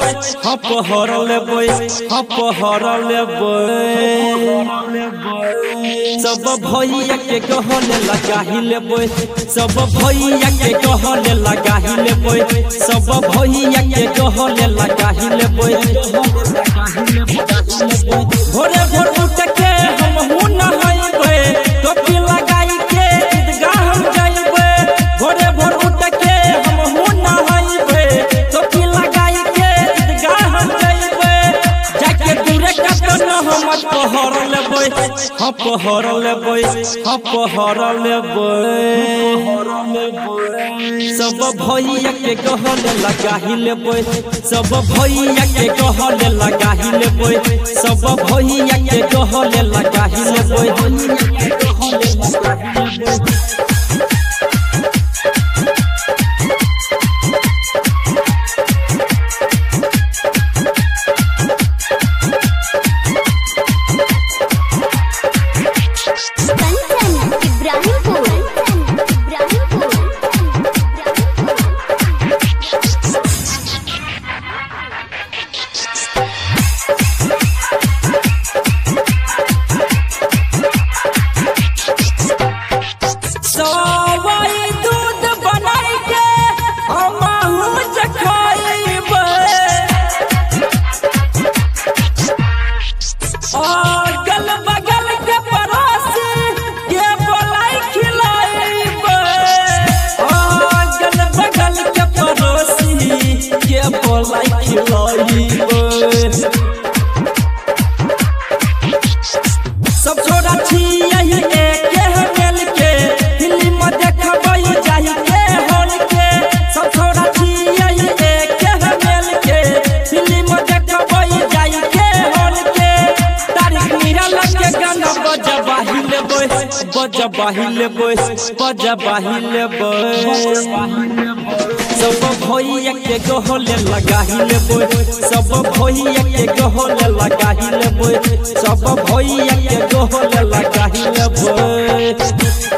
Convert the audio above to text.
हपहर लेबै सब भैया के गहले लगाही लेबै सब भैया के गहले लगाही लेबै सब भैया के गहले लगाही लेबै भोरे भोर उठ के हम हूं नहाइबै टोपी लगाई के ईदगाह हम जाइबै भोरे भोर उठ के हम हूं नहाइबै टोपी लगाई के ईदगाह हम जाइबै जाके दूरे कतन हम पहर लेबै हपहर लेबै सब भैया के गहले लगाही लेबै सब भैया के गहले लगाही लेबै सब भैया के गहले लगाही लेबै अगल बगल के पड़ोसी के बोलाई खिलाइबै अगल बगल के पड़ोसी के बोलाई खिलाइबै सब छोड़ा छियै एके मेल के फिल्म देखबै जाहि के हॉल के सब छोड़ा छियै एके मेल के फिल्म देखबै जाहि के हॉल के के गाना बजबाही लेबै सब भैया के गहले लगाही लेबै सब भैया के गहले लगाही लेबै सब भैया के गहले लगाही लेबै।